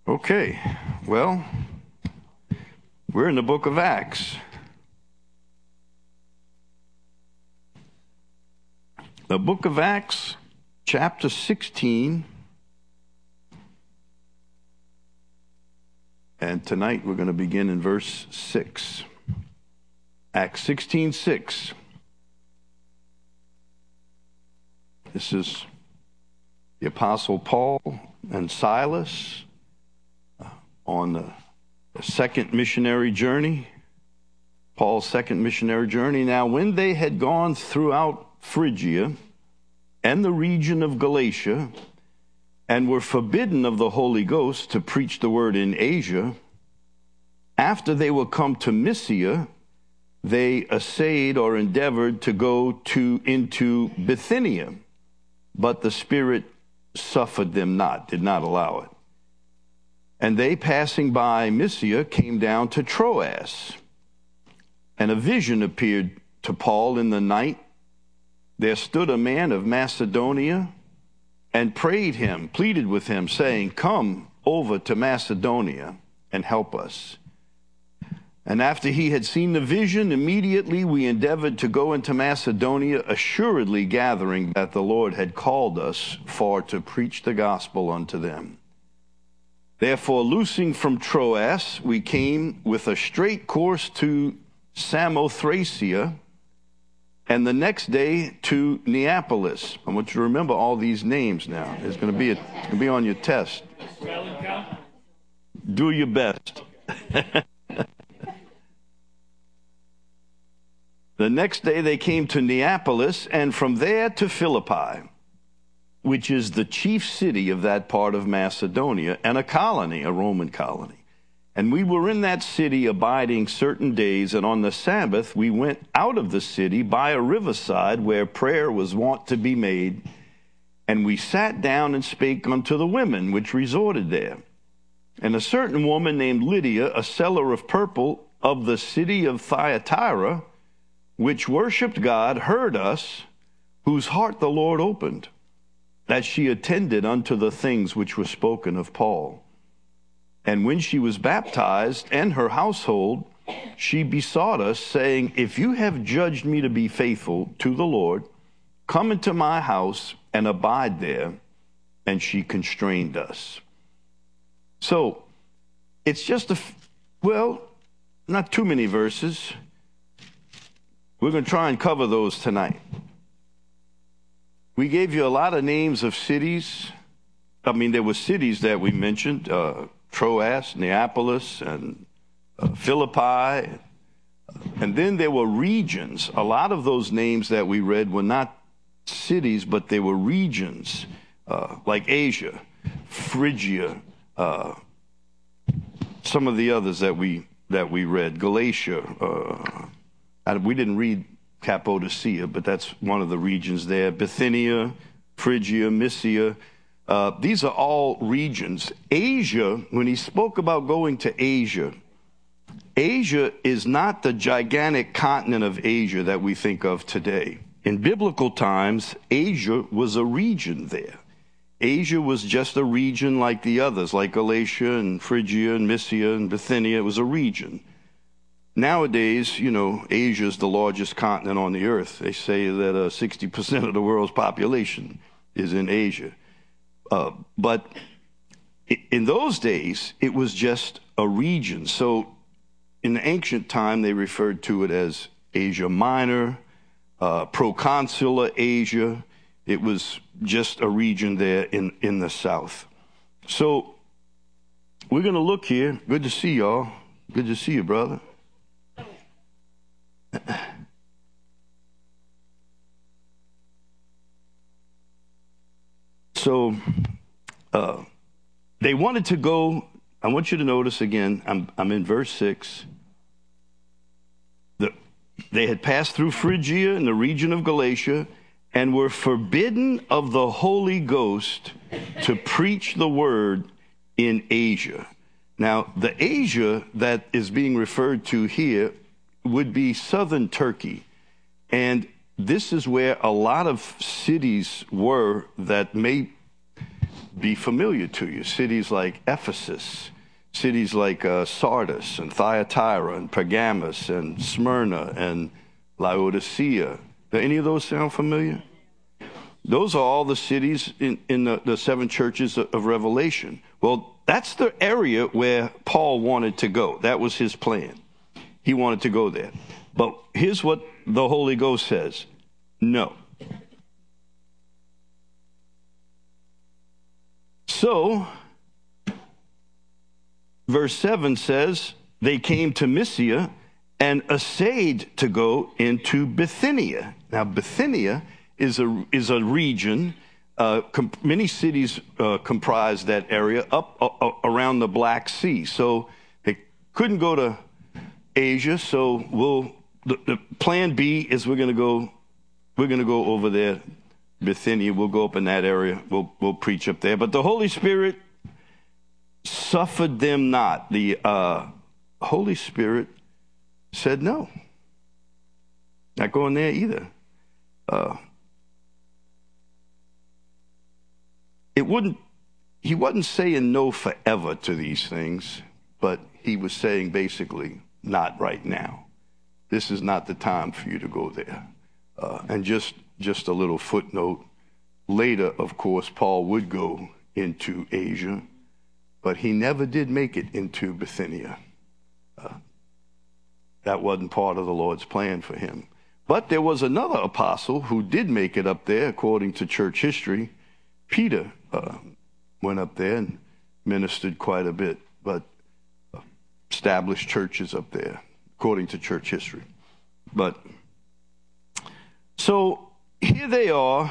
Okay, well, we're in the book of Acts. The book of Acts, chapter 16. And tonight we're going to begin in verse 6. Acts 16:6. This is the Apostle Paul and Silas on the second missionary journey. Paul's second missionary journey. Now, when they had gone throughout Phrygia and the region of Galatia, and were forbidden of the Holy Ghost to preach the word in Asia, after they were come to Mysia, they essayed or endeavored to go into Bithynia, but the Spirit suffered them not, did not allow it. And they, passing by Mysia, came down to Troas. And a vision appeared to Paul in the night. There stood a man of Macedonia and prayed him, pleaded with him, saying, "Come over to Macedonia and help us." And after he had seen the vision, immediately we endeavored to go into Macedonia, assuredly gathering that the Lord had called us for to preach the gospel unto them. Therefore, loosing from Troas, we came with a straight course to Samothracia, and the next day to Neapolis. I want you to remember all these names now. It's going to be on your test. Do your best. The next day they came to Neapolis, and from there to Philippi, which is the chief city of that part of Macedonia, and a colony, a Roman colony. And we were in that city abiding certain days, and on the Sabbath we went out of the city by a riverside where prayer was wont to be made, and we sat down and spake unto the women which resorted there. And a certain woman named Lydia, a seller of purple of the city of Thyatira, which worshipped God, heard us, whose heart the Lord opened, that she attended unto the things which were spoken of Paul. And when she was baptized, and her household, she besought us, saying, "If you have judged me to be faithful to the Lord, come into my house and abide there." And she constrained us. So, it's just not too many verses. We're going to try and cover those tonight. We gave you a lot of names of cities. I mean, there were cities that we mentioned, Troas, Neapolis, and Philippi. And then there were regions. A lot of those names that we read were not cities, but they were regions, like Asia, Phrygia, some of the others that we read, Galatia. We didn't read Cappadocia, but that's one of the regions there. Bithynia, Phrygia, Mysia. These are all regions. Asia, when he spoke about going to Asia, Asia is not the gigantic continent of Asia that we think of today. In biblical times, Asia was a region there. Asia was just a region like the others, like Galatia and Phrygia and Mysia and Bithynia. It was a region. Nowadays, Asia is the largest continent on the earth. They say that 60% of the world's population is in Asia. But in those days, it was just a region. So in the ancient time, they referred to it as Asia Minor, Proconsular Asia. It was just a region there in the south. So we're going to look here. Good to see y'all. Good to see you, brother. So they wanted to go. I want you to notice again, I'm in verse 6. They had passed through Phrygia in the region of Galatia and were forbidden of the Holy Ghost to preach the word in Asia. Now, the Asia that is being referred to here would be southern Turkey. And this is where a lot of cities were that may be familiar to you. Cities like Ephesus, cities like Sardis and Thyatira and Pergamos and Smyrna and Laodicea. Do any of those sound familiar? Those are all the cities in the seven churches of Revelation. Well, that's the area where Paul wanted to go. That was his plan. He wanted to go there. But here's what the Holy Ghost says. No. So, verse 7 says, they came to Mysia and essayed to go into Bithynia. Now, Bithynia is a region. Many cities comprise that area up around the Black Sea. So they couldn't go to Asia. So the plan B is we're going to go over there, Bithynia. We'll go up in that area. We'll preach up there. But the Holy Spirit suffered them not. The Holy Spirit said no. Not going there either. He wasn't saying no forever to these things, but he was saying basically, not right now. This is not the time for you to go there. And just a little footnote. Later, of course, Paul would go into Asia, but he never did make it into Bithynia. That wasn't part of the Lord's plan for him. But there was another apostle who did make it up there, according to church history. Peter went up there and ministered quite a bit, but established churches up there, according to church history. But so here they are.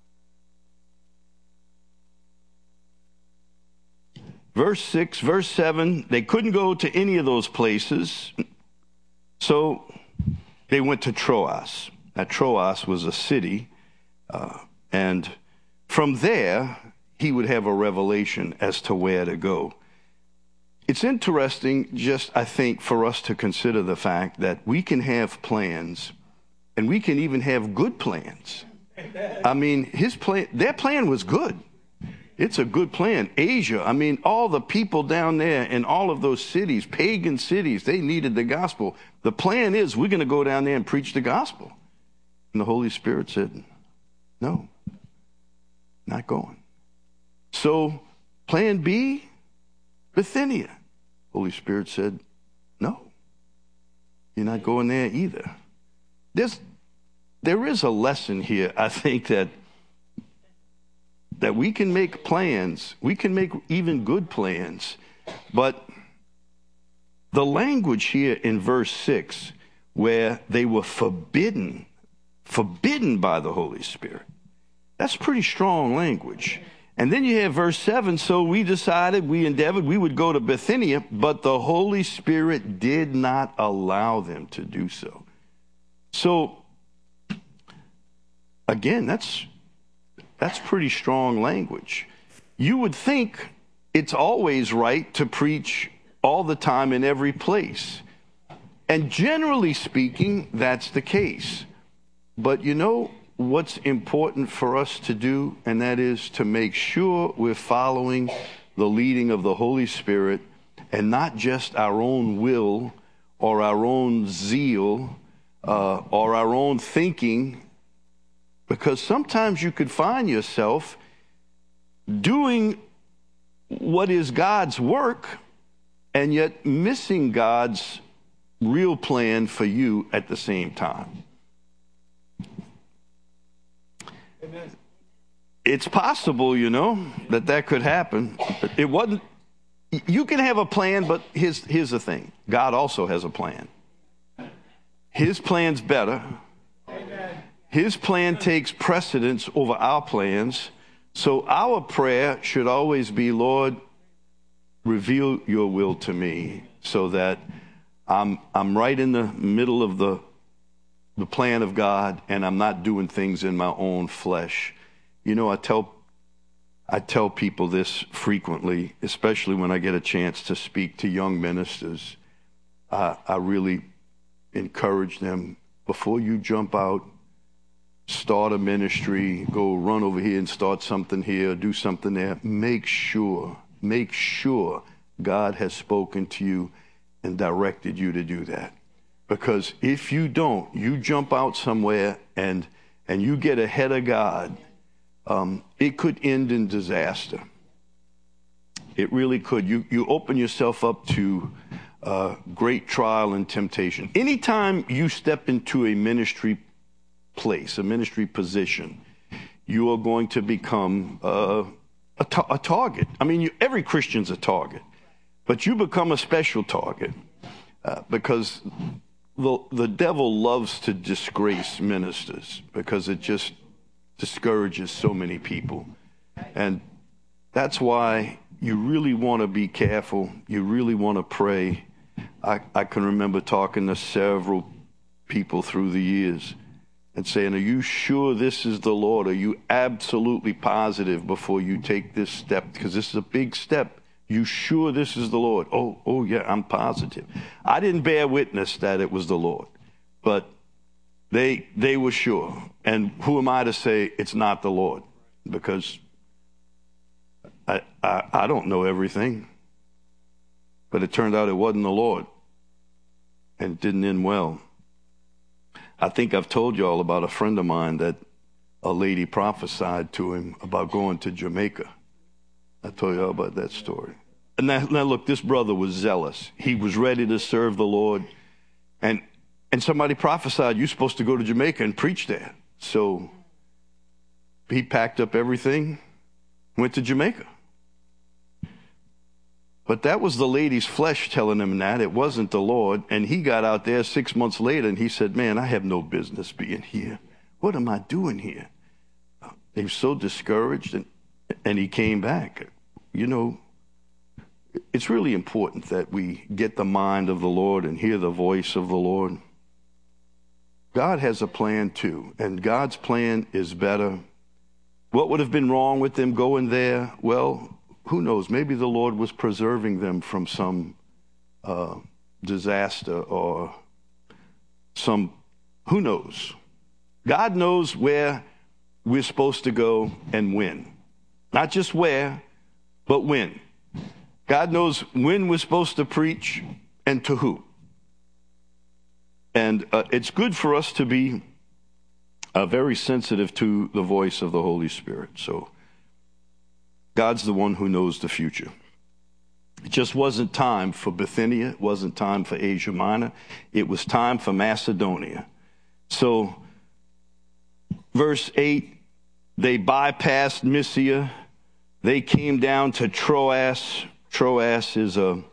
Verse 6, verse 7, they couldn't go to any of those places, so they went to Troas. Now, Troas was a city, and from there, he would have a revelation as to where to go. It's interesting, I think, for us to consider the fact that we can have plans, and we can even have good plans. I mean, their plan was good. It's a good plan. Asia, I mean, all the people down there in all of those cities, pagan cities, they needed the gospel. The plan is we're going to go down there and preach the gospel. And the Holy Spirit said, no, not going. So plan B, Bithynia. Holy Spirit said, no, you're not going there either. There is a lesson here, I think, that we can make plans. We can make even good plans. But the language here in verse 6, where they were forbidden by the Holy Spirit, that's pretty strong language. And then you have verse 7, so we endeavored we would go to Bithynia, but the Holy Spirit did not allow them to do so. So, again, that's pretty strong language. You would think it's always right to preach all the time in every place. And generally speaking, that's the case. But you know what's important for us to do, and that is to make sure we're following the leading of the Holy Spirit and not just our own will or our own zeal or our own thinking. Because sometimes you could find yourself doing what is God's work and yet missing God's real plan for you at the same time. Amen. It's possible, that could happen. It wasn't. You can have a plan, but here's the thing. God also has a plan. His plan's better. Amen. His plan takes precedence over our plans. So our prayer should always be, Lord, reveal your will to me so that I'm right in the middle of the plan of God and I'm not doing things in my own flesh. I tell people this frequently, especially when I get a chance to speak to young ministers. I really encourage them, before you jump out, start a ministry, go run over here and start something here, do something there, make sure God has spoken to you and directed you to do that. Because if you don't, you jump out somewhere and you get ahead of God, it could end in disaster. It really could. You open yourself up to great trial and temptation. Anytime you step into a ministry place, a ministry position, you are going to become a target. I mean, every Christian's a target, but you become a special target because the devil loves to disgrace ministers because it just discourages so many people. And that's why you really want to be careful. You really want to pray. I can remember talking to several people through the years and saying, are you sure this is the Lord? Are you absolutely positive before you take this step? Because this is a big step. You sure this is the Lord? Oh yeah, I'm positive. I didn't bear witness that it was the Lord, but they were sure. And who am I to say it's not the Lord? Because I don't know everything. But it turned out it wasn't the Lord. And it didn't end well. I think I've told you all about a friend of mine that a lady prophesied to him about going to Jamaica. I told you all about that story. And now look, this brother was zealous. He was ready to serve the Lord. And somebody prophesied, you're supposed to go to Jamaica and preach there. So he packed up everything, went to Jamaica. But that was the lady's flesh telling him that. It wasn't the Lord. And he got out there 6 months later and he said, man, I have no business being here. What am I doing here? He was so discouraged and he came back. You know, it's really important that we get the mind of the Lord and hear the voice of the Lord. God has a plan too, and God's plan is better. What would have been wrong with them going there? Well, who knows? Maybe the Lord was preserving them from some disaster or who knows? God knows where we're supposed to go and when. Not just where, but when. God knows when we're supposed to preach and to who. And it's good for us to be very sensitive to the voice of the Holy Spirit. So God's the one who knows the future. It just wasn't time for Bithynia. It wasn't time for Asia Minor. It was time for Macedonia. So verse 8, they bypassed Mysia. They came down to Troas. Troas is a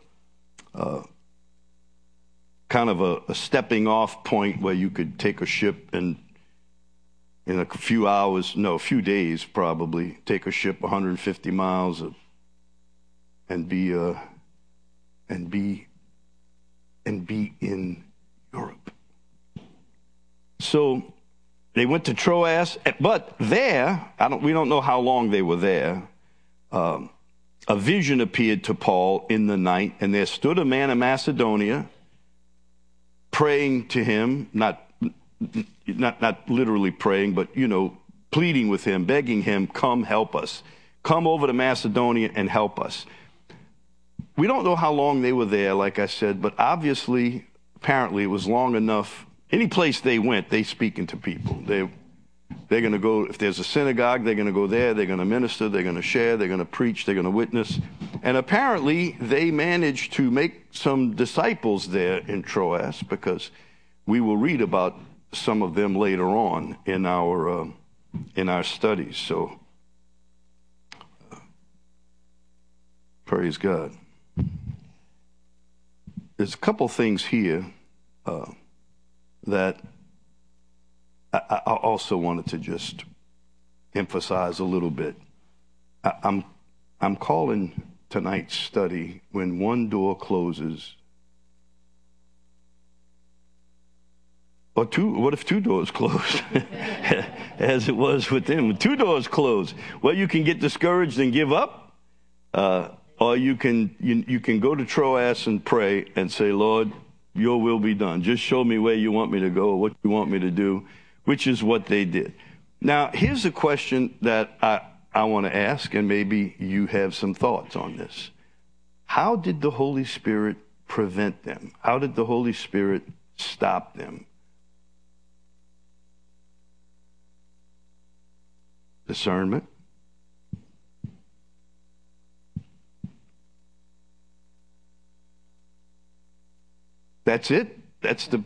kind of a stepping off point where you could take a ship and in a few days probably, take a ship 150 miles and be in Europe. So they went to Troas, but there, we don't know how long they were there. A vision appeared to Paul in the night, and there stood a man of Macedonia praying to him, not literally praying, but, pleading with him, begging him, come help us. Come over to Macedonia and help us. We don't know how long they were there, like I said, but apparently it was long enough. Any place they went, they speaking to people. They're going to go, if there's a synagogue, they're going to go there, they're going to minister, they're going to share, they're going to preach, they're going to witness. And apparently they managed to make some disciples there in Troas, because we will read about some of them later on in our studies. So praise God. There's a couple things here that I also wanted to just emphasize a little bit. I'm calling tonight's study When One Door Closes. Or what if two doors close? As it was with them. When two doors close, well, you can get discouraged and give up, or you can go to Troas and pray and say, Lord, your will be done. Just show me where you want me to go, or what you want me to do, which is what they did. Now, here's a question that I want to ask, and maybe you have some thoughts on this. How did the Holy Spirit prevent them? How did the Holy Spirit stop them? Discernment. That's it? That's the...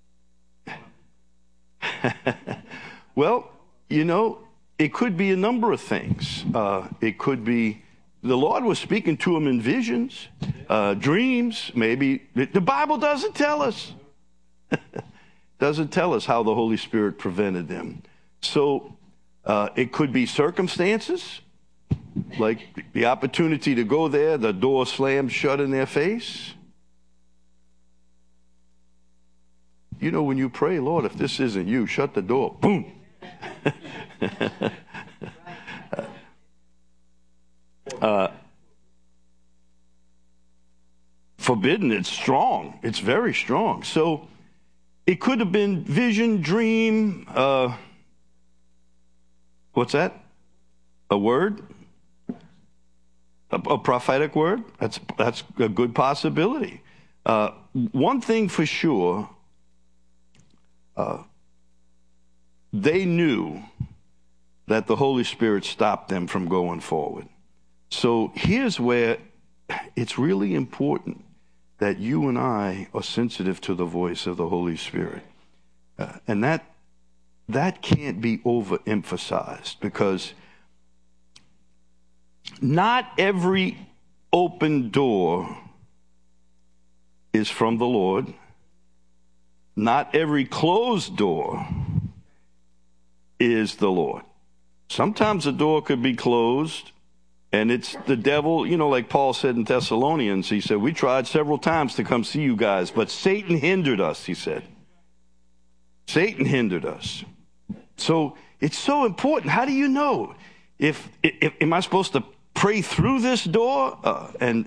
Well, you know, it could be a number of things. It could be the Lord was speaking to him in visions, dreams, maybe. The Bible doesn't tell us. Doesn't tell us how the Holy Spirit prevented them. So it could be circumstances, like the opportunity to go there, the door slammed shut in their face. You know, when you pray, Lord, if this isn't you, shut the door. Boom. Forbidden, it's strong. It's very strong. So it could have been vision, dream. What's that? A word? A prophetic word? That's a good possibility. One thing for sure, they knew that the Holy Spirit stopped them from going forward. So here's where it's really important that you and I are sensitive to the voice of the Holy Spirit. And that can't be overemphasized, because not every open door is from the Lord. Not every closed door is the Lord. Sometimes a door could be closed and it's the devil, you know, like Paul said in Thessalonians. He said, we tried several times to come see you guys, but Satan hindered us, he said. Satan hindered us. So it's so important. How do you know? If am I supposed to pray through this door and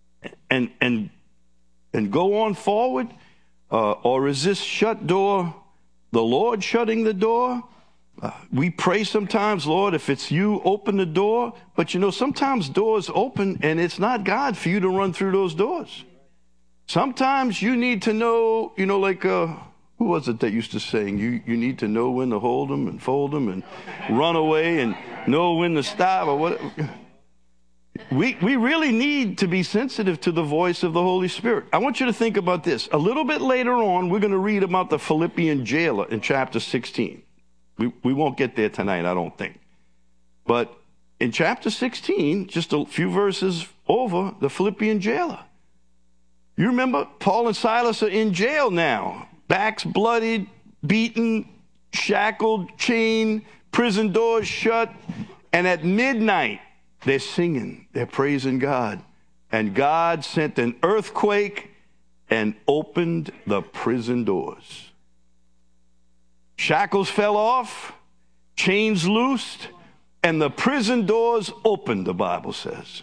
go on forward? Or is this shut door the Lord shutting the door? We pray sometimes, Lord, if it's you, open the door. But, you know, sometimes doors open and it's not God for you to run through those doors. Sometimes you need to know, you know, like, who was it that used to sing? You need to know when to hold them and fold them and run away and know when to stop or what. We really need to be sensitive to the voice of the Holy Spirit. I want you to think about this. A little bit later on, we're going to read about the Philippian jailer in chapter 16. We won't get there tonight, I don't think. But in chapter 16, just a few verses over, the Philippian jailer. You remember Paul and Silas are in jail now. Backs bloodied, beaten, shackled, chained, prison doors shut. And at midnight, they're singing, they're praising God. And God sent an earthquake and opened the prison doors. Shackles fell off, chains loosed, and the prison doors opened, the Bible says.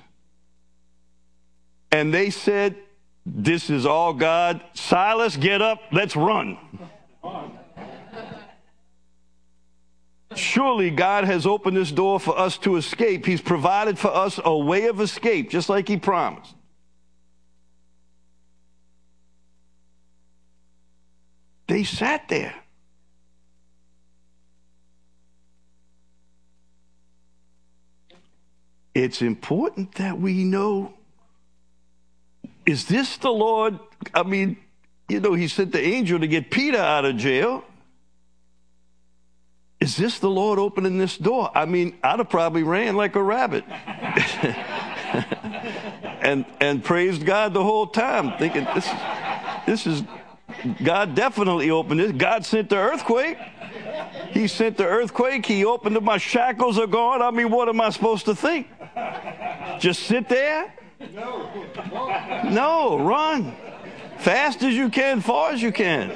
And they said, this is all God. Silas, get up, let's run. Surely God has opened this door for us to escape. He's provided for us a way of escape, just like he promised. They sat there. It's important that we know, is this the Lord? I mean, you know, he sent the angel to get Peter out of jail. Is this the Lord opening this door? I mean, I'd have probably ran like a rabbit and praised God the whole time, thinking this is God definitely opened this. God sent the earthquake. He sent the earthquake. He opened it. My shackles are gone. I mean, what am I supposed to think? Just sit there? No, run. Fast as you can, far as you can.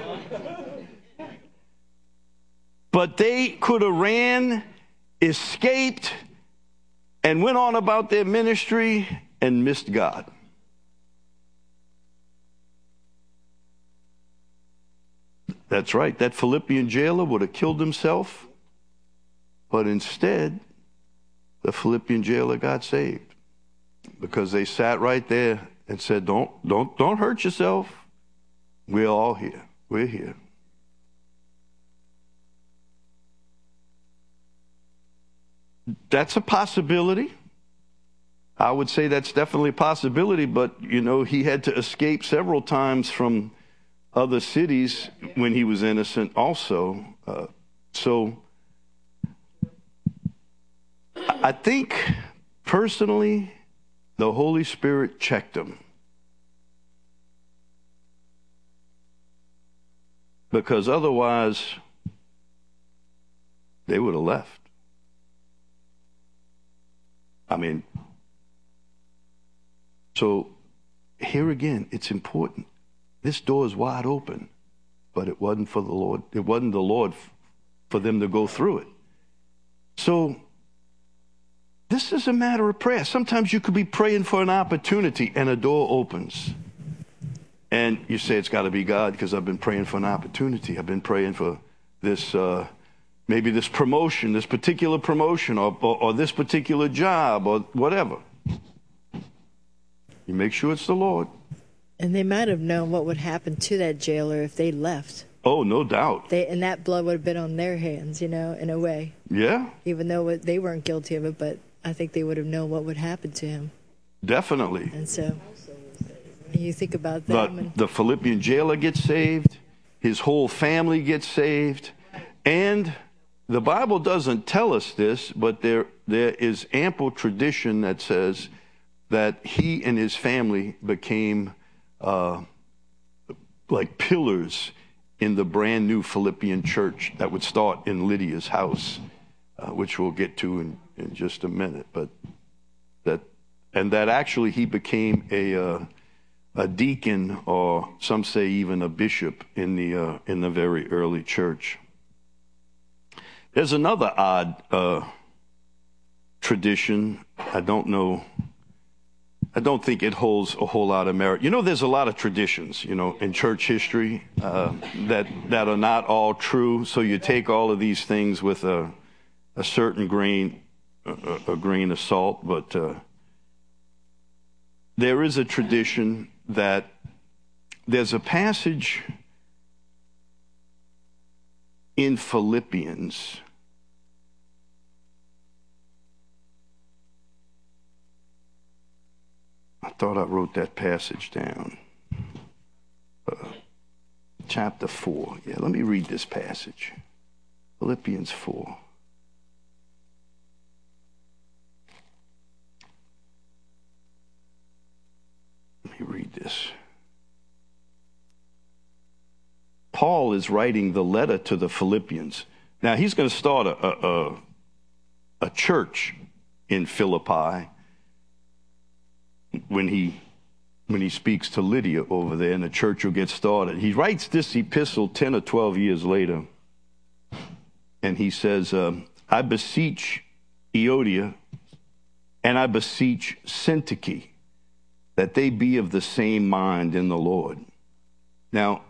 But they could have ran, escaped, and went on about their ministry and missed God. That's right. That Philippian jailer would have killed himself But instead, the Philippian jailer got saved because they sat right there and said, don't hurt yourself. We're all here. We're here. That's a possibility. I would say that's definitely a possibility, but, he had to escape several times from other cities when he was innocent also. So I think, personally, the Holy Spirit checked him. Because otherwise, they would have left. So here again, it's important. This door is wide open, but it wasn't for the Lord. It wasn't the Lord for them to go through it. So this is a matter of prayer. Sometimes you could be praying for an opportunity and a door opens. And you say, it's got to be God because I've been praying for an opportunity. I've been praying for this, maybe this promotion, this particular promotion, or this particular job, or whatever. You make sure it's the Lord. And they might have known what would happen to that jailer if they left. Oh, no doubt. And that blood would have been on their hands, in a way. Yeah. Even though they weren't guilty of it, but I think they would have known what would happen to him. Definitely. And so you think about that. The Philippian jailer gets saved. His whole family gets saved. And the Bible doesn't tell us this, but there is ample tradition that says that he and his family became like pillars in the brand new Philippian church that would start in Lydia's house, which we'll get to in just a minute. But that actually he became a deacon, or some say even a bishop in the very early church. There's another odd tradition. I don't think it holds a whole lot of merit. There's a lot of traditions, in church history that are not all true. So you take all of these things with a certain grain of salt. But there is a tradition that there's a passage in Philippians. I thought I wrote that passage down. Chapter 4. Yeah, let me read this passage. Philippians 4. Let me read this. Paul is writing the letter to the Philippians. Now, he's going to start a church in Philippi when he speaks to Lydia over there, and the church will get started. He writes this epistle 10 or 12 years later, and he says, I beseech Euodia, and I beseech Syntyche, that they be of the same mind in the Lord. Now,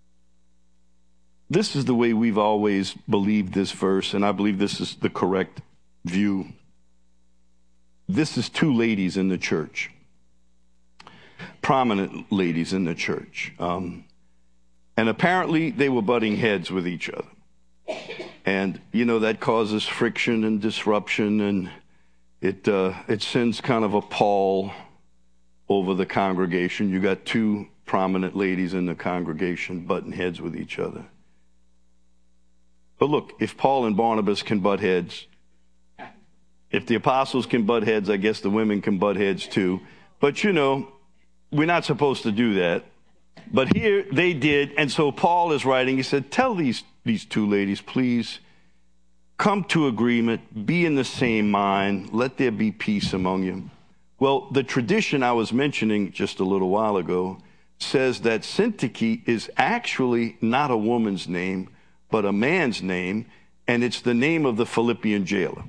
this is the way we've always believed this verse, and I believe this is the correct view. This is two ladies in the church. Prominent ladies in the church. And apparently they were butting heads with each other. And, that causes friction and disruption, and it sends kind of a pall over the congregation. You got two prominent ladies in the congregation butting heads with each other. But look, if Paul and Barnabas can butt heads, if the apostles can butt heads, I guess the women can butt heads too. But, we're not supposed to do that. But here they did. And so Paul is writing, he said, tell these two ladies, please, come to agreement, be in the same mind, let there be peace among you. Well, the tradition I was mentioning just a little while ago says that Syntyche is actually not a woman's name, but a man's name, and it's the name of the Philippian jailer.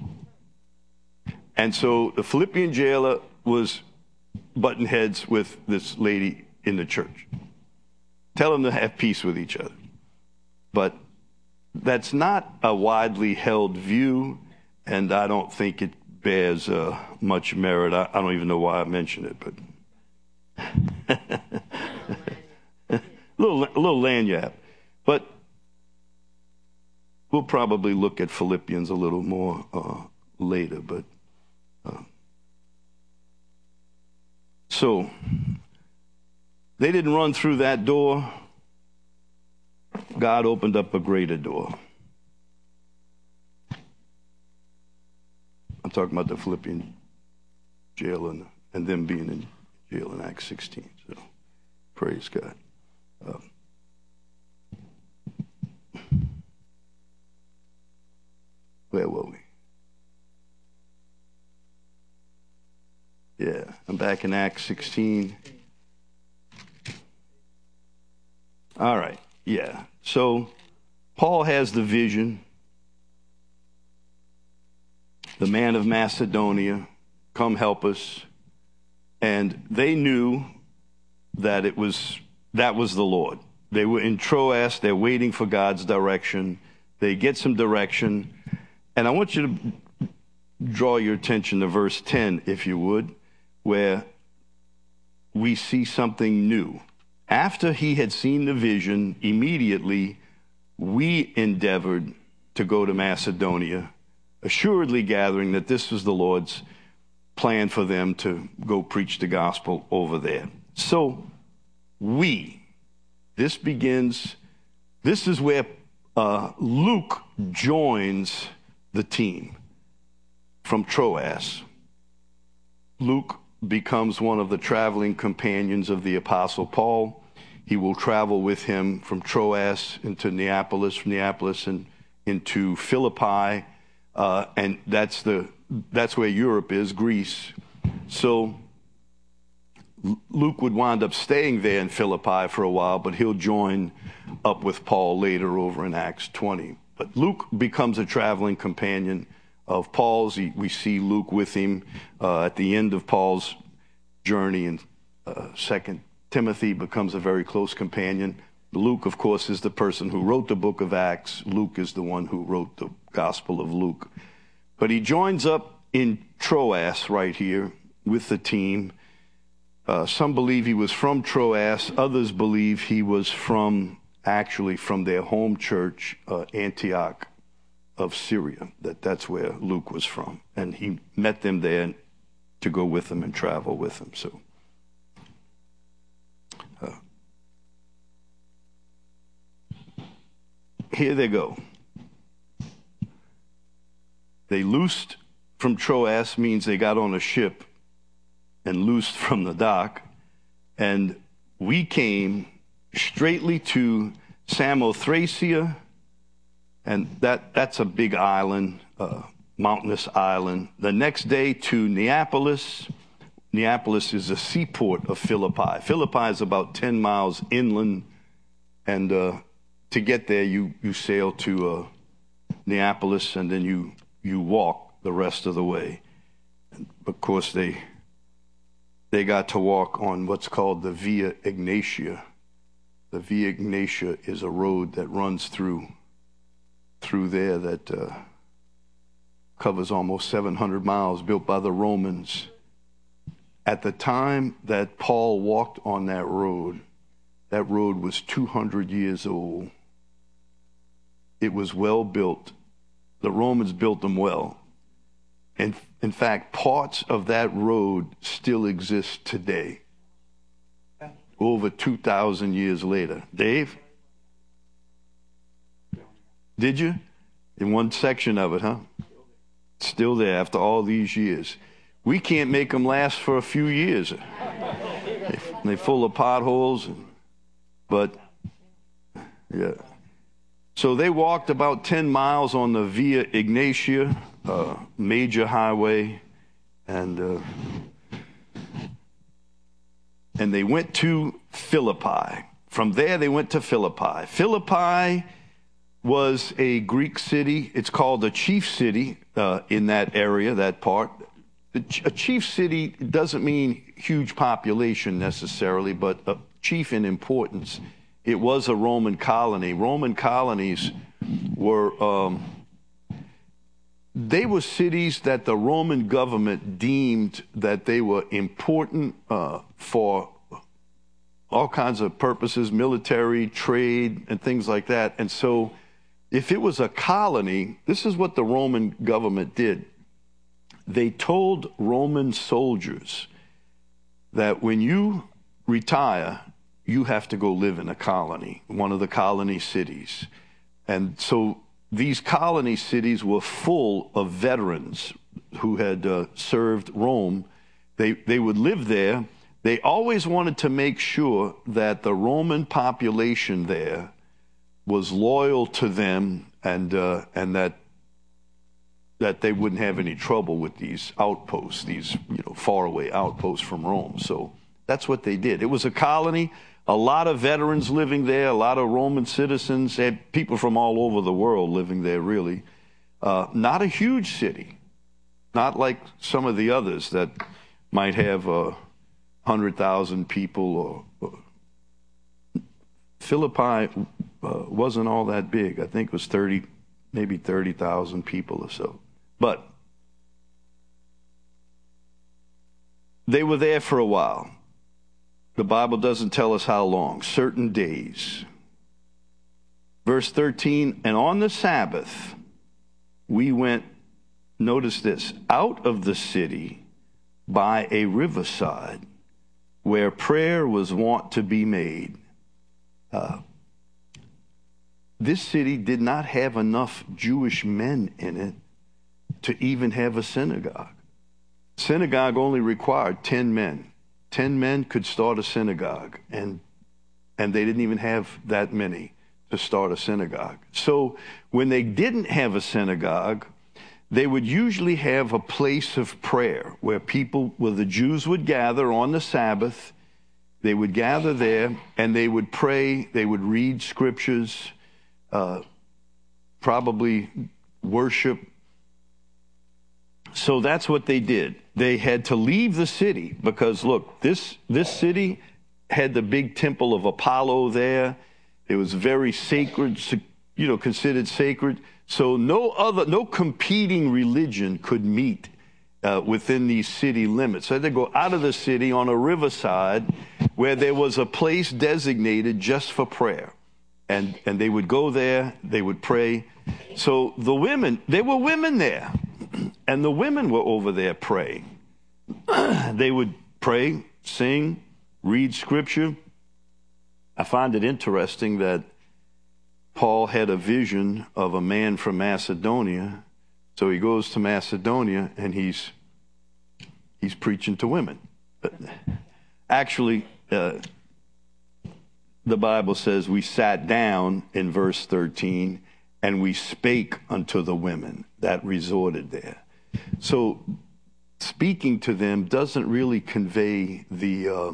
And so the Philippian jailer was butting heads with this lady in the church. Tell them to have peace with each other. But that's not a widely held view, and I don't think it bears much merit. I don't even know why I mentioned it, but a little lanyard. But we'll probably look at Philippians a little more later. But so they didn't run through that door. God opened up a greater door. I'm talking about the Philippian jail and them being in jail in Acts 16. So praise God. Where were we? Yeah, I'm back in Acts 16. All right, yeah. So Paul has the vision. The man of Macedonia, come help us. And they knew that that was the Lord. They were in Troas. They're waiting for God's direction. They get some direction. And I want you to draw your attention to verse 10, if you would, where we see something new. After he had seen the vision, immediately we endeavored to go to Macedonia, assuredly gathering that this was the Lord's plan for them to go preach the gospel over there. So this is where Luke joins the team from Troas. Luke becomes one of the traveling companions of the Apostle Paul. He will travel with him from Troas into Neapolis, from Neapolis and into Philippi, and that's where Europe is, Greece. So Luke would wind up staying there in Philippi for a while, but he'll join up with Paul later over in Acts 20. But Luke becomes a traveling companion of Paul's. We see Luke with him at the end of Paul's journey in 2 Timothy, becomes a very close companion. Luke, of course, is the person who wrote the book of Acts. Luke is the one who wrote the Gospel of Luke. But he joins up in Troas right here with the team. Some believe he was from Troas. Others believe he was actually from their home church, Antioch of Syria. That's where Luke was from. And he met them there to go with them and travel with them. So here they go. They loosed from Troas, means they got on a ship and loosed from the dock. And we came straightly to Samothracia, and that's a big island, mountainous island. The next day to Neapolis. Neapolis is a seaport of Philippi. Philippi is about 10 miles inland, and to get there, you sail to Neapolis, and then you walk the rest of the way. And of course, they got to walk on what's called the Via Egnatia. The Via Egnatia is a road that runs through there that covers almost 700 miles, built by the Romans. At the time that Paul walked on that road was 200 years old. It was well built. The Romans built them well. And in fact, parts of that road still exist today, over 2,000 years later. Dave? Did you? In one section of it, huh? Still there after all these years. We can't make them last for a few years. They're full of potholes. But, yeah. So they walked about 10 miles on the Via Egnatia, major highway, and they went to Philippi. From there, they went to Philippi. Philippi was a Greek city. It's called the chief city in that area, that part. A chief city doesn't mean huge population necessarily, but a chief in importance. It was a Roman colony. Roman colonies they were cities that the Roman government deemed that they were important for all kinds of purposes, military, trade, and things like that. And so if it was a colony, this is what the Roman government did. They told Roman soldiers that when you retire, you have to go live in a colony, one of the colony cities. And so these colony cities were full of veterans who had served Rome. They would live there. They always wanted to make sure that the Roman population there was loyal to them and that they wouldn't have any trouble with these outposts, these faraway outposts from Rome. So that's what they did. It was a colony, a lot of veterans living there, a lot of Roman citizens, they had people from all over the world living there, really. Not a huge city, not like some of the others that might have 100,000 people. Philippi wasn't all that big. I think it was maybe 30,000 people or so. But they were there for a while. The Bible doesn't tell us how long, certain days. Verse 13, and on the Sabbath, we went, notice this, out of the city by a riverside where prayer was wont to be made. This city did not have enough Jewish men in it to even have a synagogue. Synagogue only required 10 men. 10 men could start a synagogue, and they didn't even have that many to start a synagogue. So when they didn't have a synagogue, they would usually have a place of prayer where the Jews would gather on the Sabbath. They would gather there, and they would pray. They would read scriptures, probably worship. So that's what they did. They had to leave the city because, look, this city had the big temple of Apollo there. It was very sacred, considered sacred. So no competing religion could meet within these city limits. So they go out of the city on a riverside where there was a place designated just for prayer. And they would go there, they would pray. So there were women there. And the women were over there praying. They would pray, sing, read scripture. I find it interesting that Paul had a vision of a man from Macedonia. So he goes to Macedonia and he's preaching to women. But actually, the Bible says we sat down in verse 13 and we spake unto the women that resorted there. So speaking to them doesn't really convey the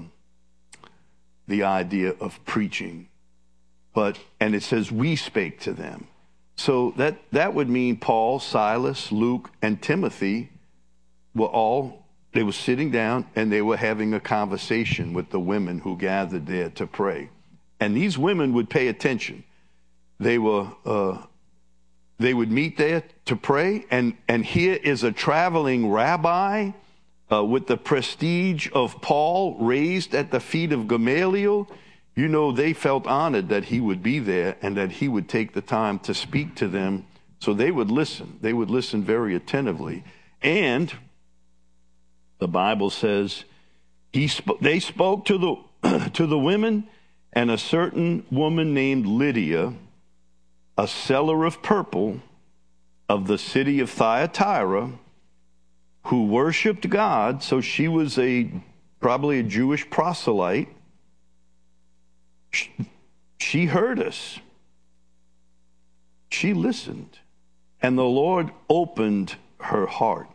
idea of preaching, and it says we spake to them. So that would mean Paul, Silas, Luke, and Timothy they were sitting down and they were having a conversation with the women who gathered there to pray. And these women would pay attention. They would meet there to pray, and here is a traveling rabbi with the prestige of Paul raised at the feet of Gamaliel. They felt honored that he would be there and that he would take the time to speak to them. So they would listen. They would listen very attentively. And the Bible says they spoke to the women, and a certain woman named Lydia, a seller of purple of the city of Thyatira, who worshiped God. So she was probably a Jewish proselyte. She heard us. She listened. And the Lord opened her heart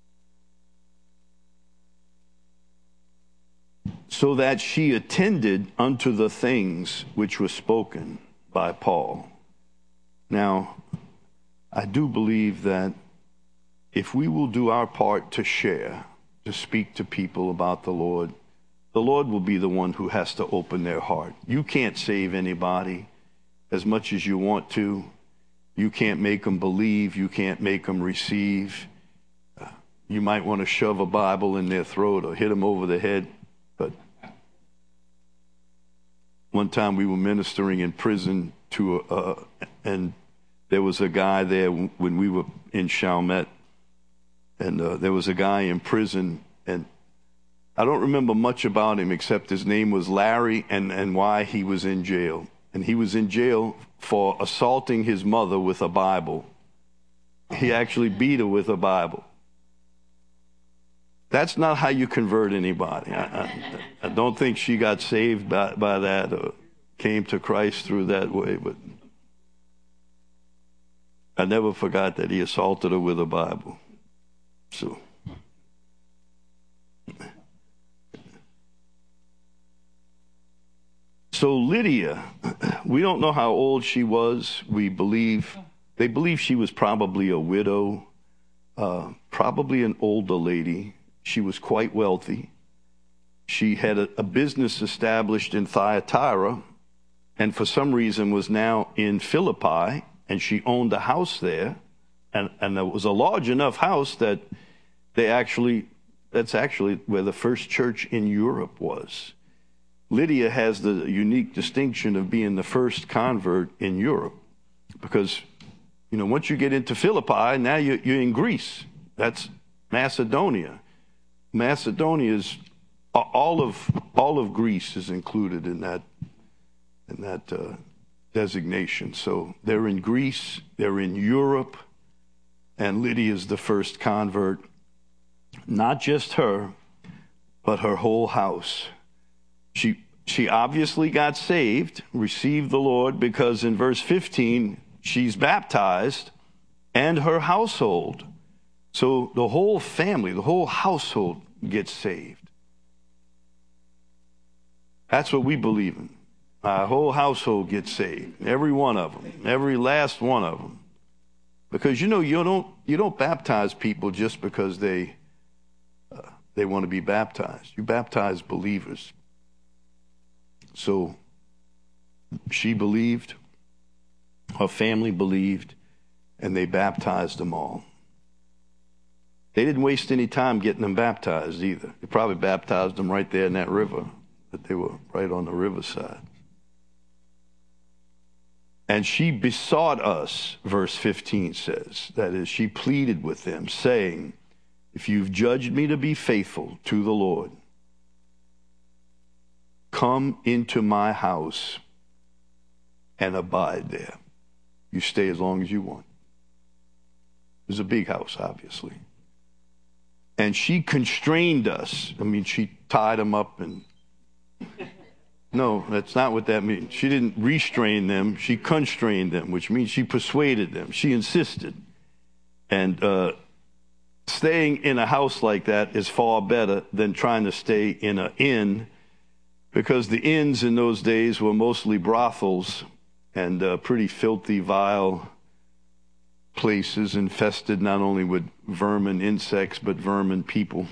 so that she attended unto the things which were spoken by Paul. Now, I do believe that if we will do our part to share, to speak to people about the Lord will be the one who has to open their heart. You can't save anybody as much as you want to. You can't make them believe. You can't make them receive. You might want to shove a Bible in their throat or hit them over the head. But one time we were ministering in prison and there was a guy there when we were in Chalmette, and there was a guy in prison, and I don't remember much about him except his name was Larry and why he was in jail. And he was in jail for assaulting his mother with a Bible. He actually beat her with a Bible. That's not how you convert anybody. I don't think she got saved by that or came to Christ through that way, but I never forgot that he assaulted her with a Bible. So Lydia, we don't know how old she was. They believe she was probably a widow, probably an older lady. She was quite wealthy. She had a business established in Thyatira, and for some reason was now in Philippi, and she owned a house there, and it was a large enough house that that's actually where the first church in Europe was. Lydia has the unique distinction of being the first convert in Europe because, once you get into Philippi, now you're in Greece. That's Macedonia. Macedonia is all of Greece is included in that designation. So they're in Greece, they're in Europe, and Lydia is the first convert. Not just her, but her whole house. She obviously got saved, received the Lord, because in verse 15, she's baptized, and her household. So the whole family, the whole household gets saved. That's what we believe in. Our whole household gets saved. Every one of them. Every last one of them. Because you don't baptize people just because they want to be baptized. You baptize believers. So she believed, her family believed, and they baptized them all. They didn't waste any time getting them baptized either. They probably baptized them right there in that river, that they were right on the riverside. And she besought us, verse 15 says, that is, she pleaded with them, saying, if you've judged me to be faithful to the Lord, come into my house and abide there. You stay as long as you want. It was a big house, obviously. And she constrained us. She tied them up and... No, that's not what that means. She didn't restrain them. She constrained them, which means she persuaded them. She insisted. And staying in a house like that is far better than trying to stay in an inn, because the inns in those days were mostly brothels and pretty filthy, vile places infested not only with vermin, insects, but vermin people.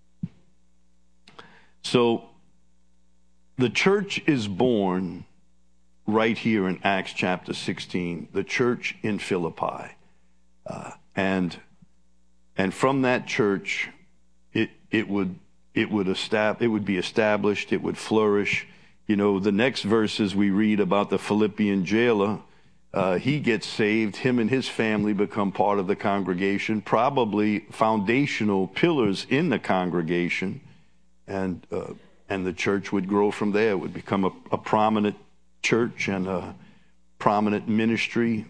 So the church is born right here in Acts chapter 16, the church in Philippi. And from that church, it would be established, it would flourish. The next verses we read about the Philippian jailer, he gets saved, him and his family become part of the congregation, probably foundational pillars in the congregation, and the church would grow from there. It would become a prominent church and a prominent ministry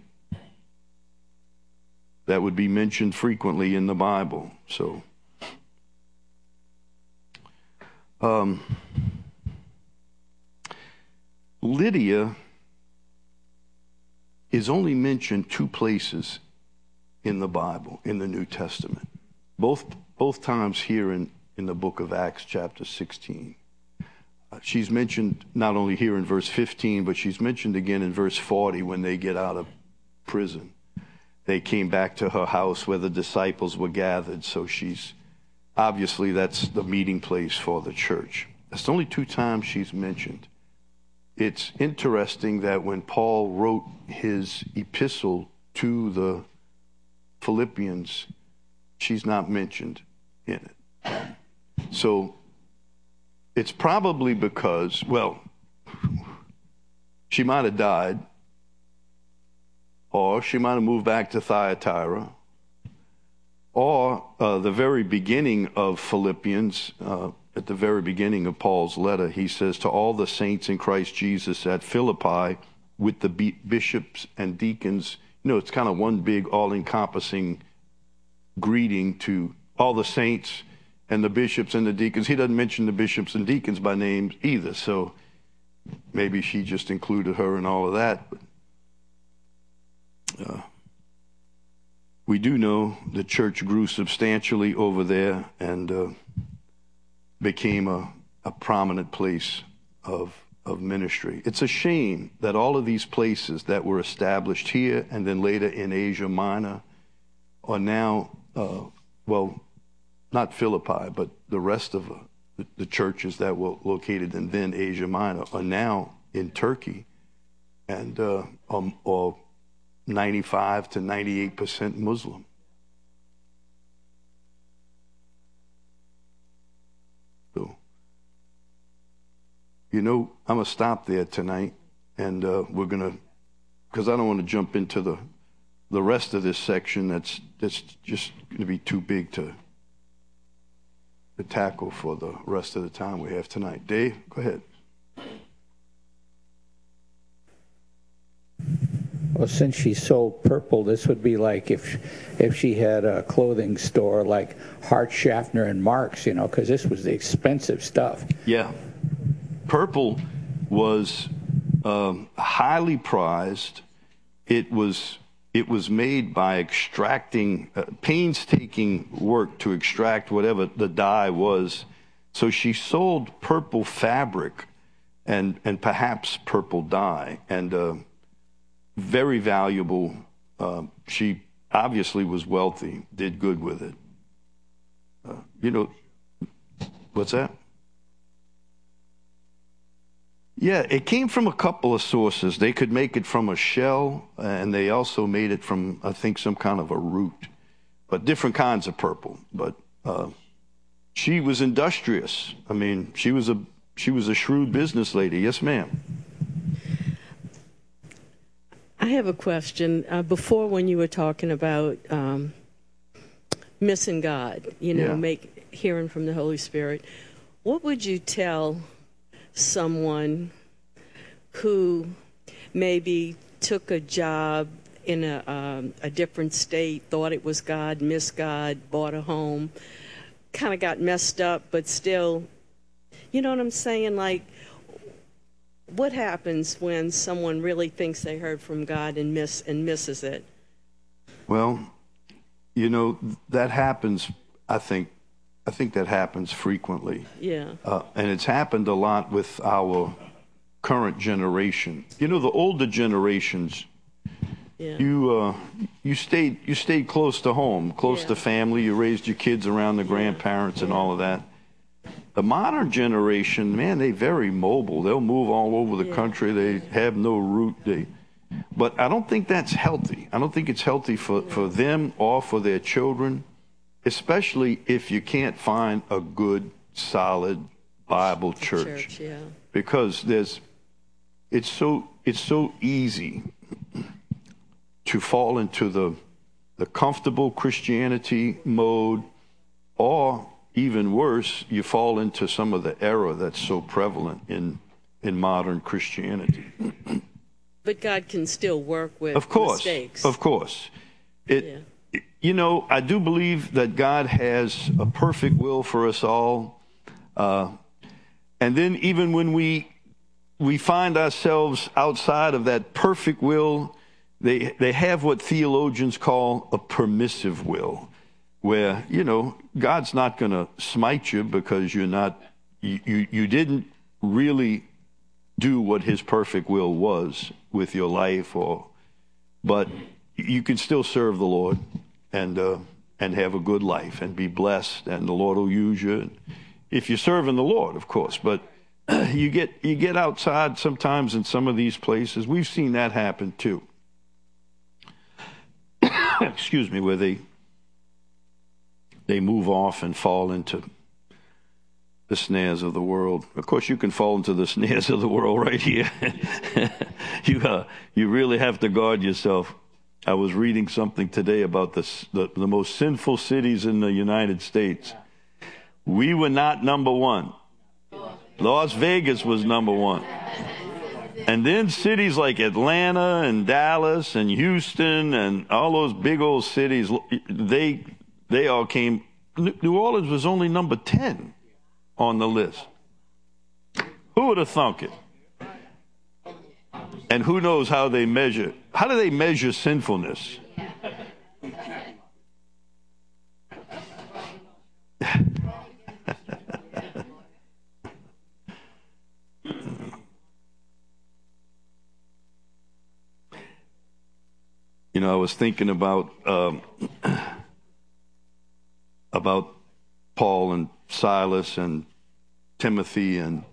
that would be mentioned frequently in the Bible. So Lydia is only mentioned 2 places in the Bible, in the New Testament. Both times here in the book of Acts chapter 16. She's mentioned not only here in verse 15, but she's mentioned again in verse 40 when they get out of prison. They came back to her house where the disciples were gathered. So obviously that's the meeting place for the church. That's only 2 times she's mentioned. It's interesting that when Paul wrote his epistle to the Philippians, she's not mentioned in it. So it's probably because, well, she might have died, or she might have moved back to Thyatira, or the very beginning of Philippians, at the very beginning of Paul's letter, he says, to all the saints in Christ Jesus at Philippi with the bishops and deacons. You know, it's kind of one big all-encompassing greeting to all the saints and the bishops and the deacons. He doesn't mention the bishops and deacons by name either, so maybe she just included her in all of that. But, we do know the church grew substantially over there and became a prominent place of ministry. It's a shame that all of these places that were established here and then later in Asia Minor are now, well, not Philippi, but the rest of the churches that were located in then Asia Minor are now in Turkey and are 95 to 98% Muslim. So, you know, I'm going to stop there tonight, and we're going to, because I don't want to jump into the rest of this section that's just going to be too big to tackle for the rest of the time we have tonight. Dave, go ahead. Well, since she sold purple, this would be like if she had a clothing store like Hart, Schaffner, and Marx, you know, because this was the expensive stuff. Yeah. Purple was highly prized. It was made by extracting, painstaking work to extract whatever the dye was. So she sold purple fabric and perhaps purple dye, and very valuable. She obviously was wealthy, did good with it. You know, what's that? Yeah, it came from a couple of sources. They could make it from a shell, and they also made it from, I think, some kind of a root, but different kinds of purple. But she was industrious. I mean, she was a shrewd business lady. Yes, ma'am. I have a question. Before, when you were talking about missing God, you know, Yeah. hearing from the Holy Spirit, what would you tell someone who maybe took a job in a different state, thought it was God, missed God, bought a home, kind of got messed up, but still, you know what I'm saying? Like, what happens when someone really thinks they heard from God and misses it? Well, you know, that happens, I think that happens frequently. Yeah. And it's happened a lot with our current generation. You know, the older generations, Yeah. you stayed close to home, close Yeah. to family. You raised your kids around the grandparents and all of that. The modern generation, man, they very mobile. They'll move all over the country. They have no root. But I don't think that's healthy. I don't think it's healthy for them or for their children, especially if you can't find a good, solid Bible church. Yeah. Because it's so easy to fall into the comfortable Christianity mode, or even worse, you fall into some of the error that's so prevalent in modern Christianity. But God can still work with mistakes. Of course. You know, I do believe that God has a perfect will for us all. And then even when we find ourselves outside of that perfect will, they have what theologians call a permissive will, where, you know, God's not going to smite you because you didn't really do what his perfect will was with your life, but you can still serve the Lord and have a good life and be blessed, and the Lord will use you if you're serving the Lord, of course. But you get outside sometimes in some of these places. We've seen that happen too. excuse me, where they move off and fall into the snares of the world. Of course, you can fall into the snares of the world right here. You really have to guard yourself. I was reading something today about the most sinful cities in the United States. We were not number one. Las Vegas was number one. And then cities like Atlanta and Dallas and Houston and all those big old cities, they all came. New Orleans was only number 10 on the list. Who would have thunk it? And who knows how they measure? How do they measure sinfulness? You know, I was thinking about Paul and Silas and Timothy and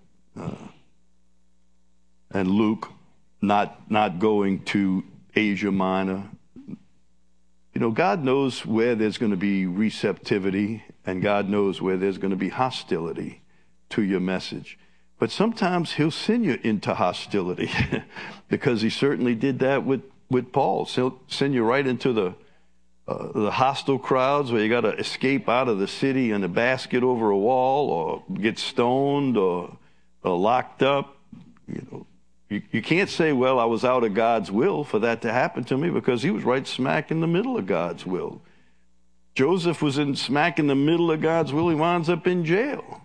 Luke not going to Asia Minor. You know, God knows where there's going to be receptivity, and God knows where there's going to be hostility to your message. But sometimes he'll send you into hostility because he certainly did that with Paul. He'll send you right into the hostile crowds where you got to escape out of the city in a basket over a wall, or get stoned, or locked up. You know, you can't say, well, I was out of God's will for that to happen to me, because he was right smack in the middle of God's will. Joseph was smack in the middle of God's will. He winds up in jail.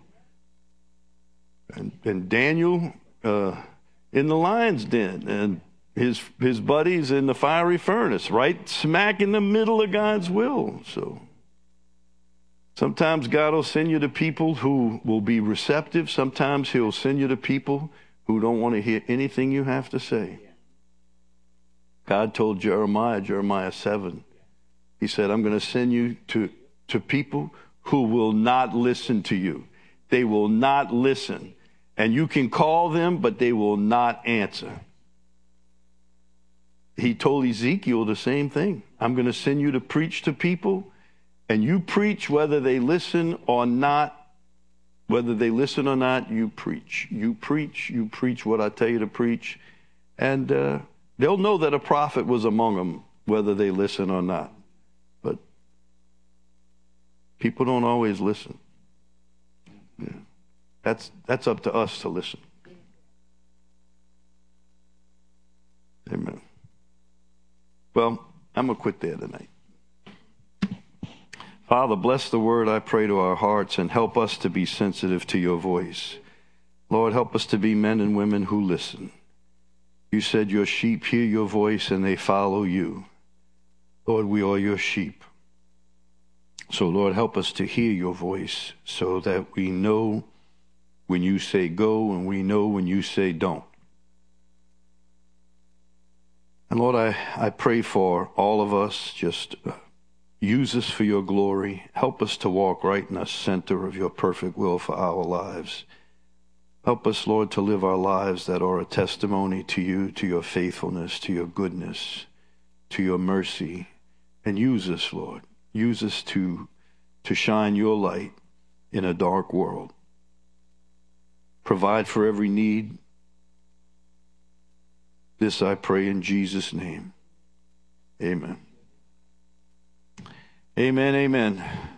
And Daniel in the lion's den, and his buddies in the fiery furnace, right smack in the middle of God's will. So sometimes God will send you to people who will be receptive. Sometimes he'll send you to people who don't want to hear anything you have to say. God told Jeremiah 7, he said, I'm going to send you to people who will not listen to you. They will not listen. And you can call them, but they will not answer. He told Ezekiel the same thing. I'm going to send you to preach to people, and you preach whether they listen or not. Whether they listen or not, you preach. You preach what I tell you to preach. And they'll know that a prophet was among them, whether they listen or not. But people don't always listen. Yeah. That's up to us to listen. Amen. Well, I'm going to quit there tonight. Father, bless the word, I pray, to our hearts, and help us to be sensitive to your voice. Lord, help us to be men and women who listen. You said your sheep hear your voice and they follow you. Lord, we are your sheep. So, Lord, help us to hear your voice so that we know when you say go, and we know when you say don't. And Lord, I pray for all of us, just use us for your glory. Help us to walk right in the center of your perfect will for our lives. Help us, Lord, to live our lives that are a testimony to you, to your faithfulness, to your goodness, to your mercy. And use us, Lord. Use us to shine your light in a dark world. Provide for every need. This I pray in Jesus' name. Amen. Amen, amen.